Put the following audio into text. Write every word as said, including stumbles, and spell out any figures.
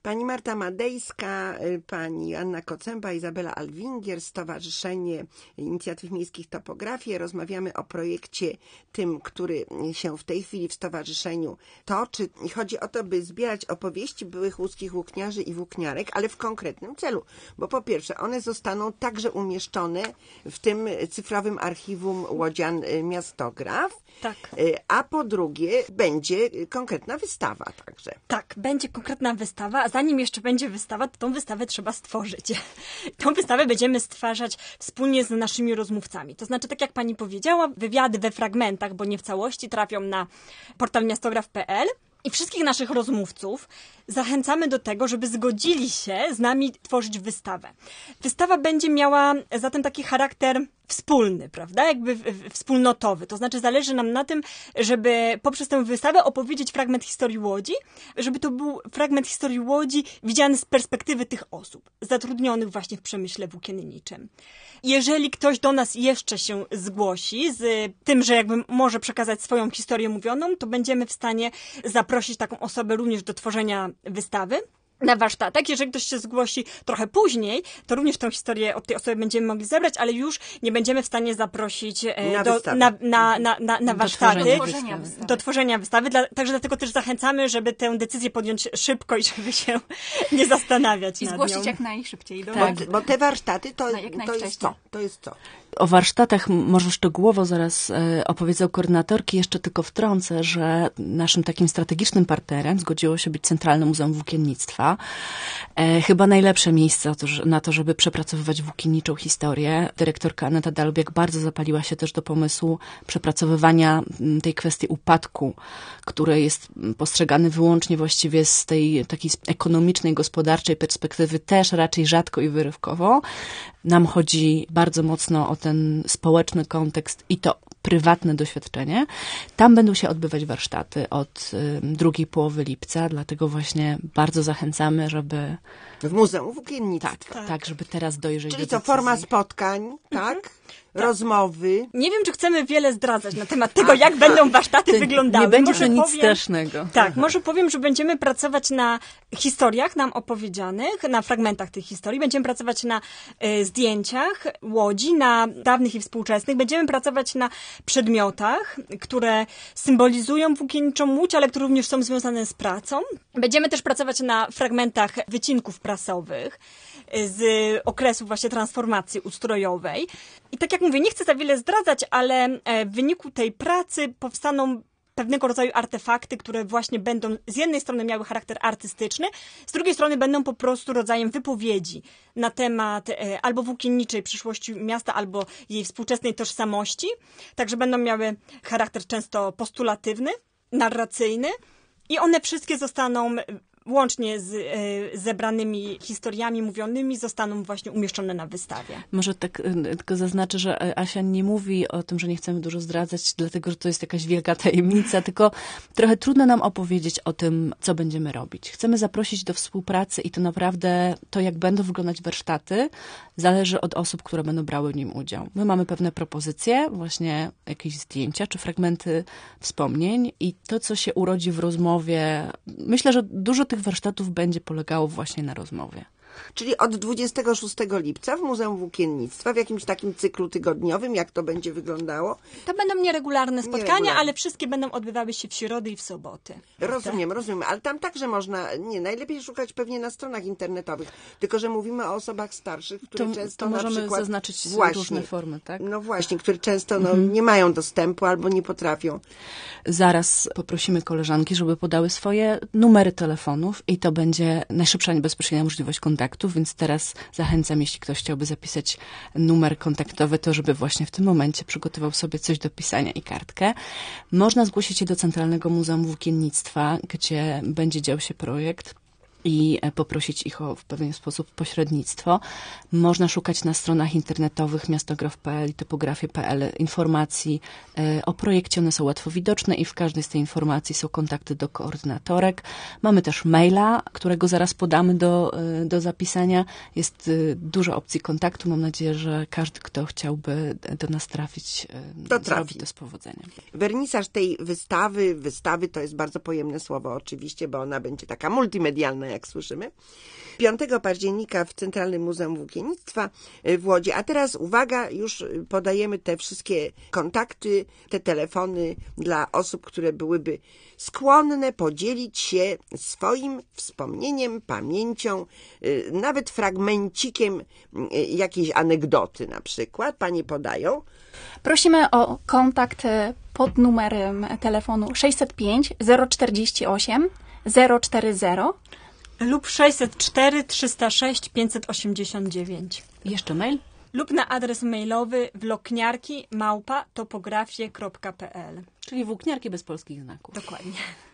Pani Marta Madejska, pani Anna Kocęba, Izabela Alwingier, Stowarzyszenie Inicjatyw Miejskich Topografie. Rozmawiamy o projekcie tym, który się w tej chwili w stowarzyszeniu toczy. Chodzi o to, by zbierać opowieści byłych łódzkich włókniarzy i włókniarek, ale w konkretnym celu. Bo po pierwsze, one zostaną także umieszczone w tym cyfrowym archiwum Łodzian Miastograf. Tak. A po drugie, będzie konkretna wystawa także. Tak, będzie konkretna wystawa, a zanim jeszcze będzie wystawa, to tą wystawę trzeba stworzyć. Tą wystawę będziemy stwarzać wspólnie z naszymi rozmówcami. To znaczy, tak jak pani powiedziała, wywiady we fragmentach, bo nie w całości, trafią na portal miastograf kropka pe el. I wszystkich naszych rozmówców zachęcamy do tego, żeby zgodzili się z nami tworzyć wystawę. Wystawa będzie miała zatem taki charakter wspólny, prawda? Jakby wspólnotowy. To znaczy zależy nam na tym, żeby poprzez tę wystawę opowiedzieć fragment historii Łodzi, żeby to był fragment historii Łodzi widziany z perspektywy tych osób zatrudnionych właśnie w przemyśle włókienniczym. Jeżeli ktoś do nas jeszcze się zgłosi z tym, że jakby może przekazać swoją historię mówioną, to będziemy w stanie zaprosić taką osobę również do tworzenia wystawy na warsztatach. Jeżeli ktoś się zgłosi trochę później, to również tę historię od tej osoby będziemy mogli zebrać, ale już nie będziemy w stanie zaprosić na, do, na, na, na, na, na warsztaty, do tworzenia wystawy. Do tworzenia wystawy. Dla, także dlatego też zachęcamy, żeby tę decyzję podjąć szybko i żeby się nie zastanawiać I nad zgłosić nią. jak najszybciej. Do Tak. Bo, bo te warsztaty to, to jest co? To jest co? O warsztatach może szczegółowo zaraz opowiedzą koordynatórki. Jeszcze tylko wtrącę, że naszym takim strategicznym partnerem zgodziło się być Centralne Muzeum Włókiennictwa. Chyba najlepsze miejsce na to, żeby przepracowywać włókienniczą historię. Dyrektorka Aneta Dalubiak bardzo zapaliła się też do pomysłu przepracowywania tej kwestii upadku, który jest postrzegany wyłącznie właściwie z tej takiej ekonomicznej, gospodarczej perspektywy, też raczej rzadko i wyrywkowo. Nam chodzi bardzo mocno o ten społeczny kontekst i to prywatne doświadczenie. Tam będą się odbywać warsztaty od y, drugiej połowy lipca, dlatego właśnie bardzo zachęcamy, żeby... W Muzeum Włókiennictwa. Tak, tak, tak, żeby teraz dojrzeć Czyli do to decyzji. forma spotkań, tak? Mhm. Rozmowy. Nie wiem, czy chcemy wiele zdradzać na temat tego, jak będą warsztaty To wyglądały. Nie będzie może to nic powiem, strasznego. Tak, może powiem, że będziemy pracować na historiach nam opowiedzianych, na fragmentach tych historii. Będziemy pracować na y, zdjęciach Łodzi, na dawnych i współczesnych. Będziemy pracować na przedmiotach, które symbolizują włókienniczą Łódź, ale które również są związane z pracą. Będziemy też pracować na fragmentach wycinków prasowych z okresu właśnie transformacji ustrojowej. I tak jak mówię, nie chcę za wiele zdradzać, ale w wyniku tej pracy powstaną pewnego rodzaju artefakty, które właśnie będą z jednej strony miały charakter artystyczny, z drugiej strony będą po prostu rodzajem wypowiedzi na temat albo włókienniczej przyszłości miasta, albo jej współczesnej tożsamości. Także będą miały charakter często postulatywny, narracyjny i one wszystkie zostaną łącznie z e, zebranymi historiami mówionymi zostaną właśnie umieszczone na wystawie. Może tak tylko zaznaczę, że Asia nie mówi o tym, że nie chcemy dużo zdradzać, dlatego, że to jest jakaś wielka tajemnica, tylko trochę trudno nam opowiedzieć o tym, co będziemy robić. Chcemy zaprosić do współpracy i to naprawdę to, jak będą wyglądać warsztaty, zależy od osób, które będą brały w nim udział. My mamy pewne propozycje, właśnie jakieś zdjęcia czy fragmenty wspomnień i to, co się urodzi w rozmowie, myślę, że dużo tych warsztatów będzie polegało właśnie na rozmowie. Czyli od dwudziestego szóstego lipca w Muzeum Włókiennictwa, w jakimś takim cyklu tygodniowym, jak to będzie wyglądało? To będą nieregularne spotkania, Nieregularne. Ale wszystkie będą odbywały się w środy i w soboty. Rozumiem, rozumiem, ale tam także można, nie, najlepiej szukać pewnie na stronach internetowych, tylko że mówimy o osobach starszych, które to, często to na możemy przykład... zaznaczyć właśnie, różne formy, tak? No właśnie, które często no, Mhm. nie mają dostępu albo nie potrafią. Zaraz poprosimy koleżanki, żeby podały swoje numery telefonów i to będzie najszybsza i bezpośrednia możliwość kontaktu, więc teraz zachęcam, jeśli ktoś chciałby zapisać numer kontaktowy, to żeby właśnie w tym momencie przygotował sobie coś do pisania i kartkę. Można zgłosić się do Centralnego Muzeum Włókiennictwa, gdzie będzie dział się projekt i poprosić ich o w pewien sposób pośrednictwo. Można szukać na stronach internetowych miastograf kropka pe el i topografie kropka pe el informacji o projekcie. One są łatwo widoczne i w każdej z tej informacji są kontakty do koordynatorek. Mamy też maila, którego zaraz podamy do, do zapisania. Jest dużo opcji kontaktu. Mam nadzieję, że każdy, kto chciałby do nas trafić, to zrobi trafi. to z powodzeniem. Wernisaż tej wystawy, wystawy to jest bardzo pojemne słowo oczywiście, bo ona będzie taka multimedialna, jak słyszymy. piątego października w Centralnym Muzeum Włókiennictwa w Łodzi. A teraz uwaga, już podajemy te wszystkie kontakty, te telefony dla osób, które byłyby skłonne podzielić się swoim wspomnieniem, pamięcią, nawet fragmencikiem jakiejś anegdoty na przykład. Panie podają. Prosimy o kontakt pod numerem telefonu sześćset pięć zero czterdzieści osiem zero czterdzieści lub sześćset cztery trzysta sześć pięćset osiemdziesiąt dziewięć. I jeszcze mail? Lub na adres mailowy wlokniarki małpa topografie kropka p l. Czyli włókniarki bez polskich znaków. Dokładnie.